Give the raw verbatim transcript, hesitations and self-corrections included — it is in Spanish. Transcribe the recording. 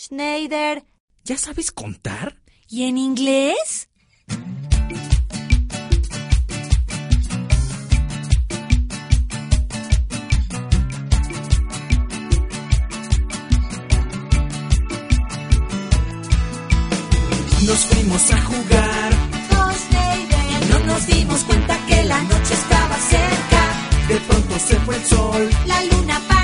Schneider. ¿Ya sabes contar? ¿Y en inglés? Nos fuimos a jugar Oh, Schneider. y no nos dimos cuenta que la noche estaba cerca. De pronto se fue el sol. La luna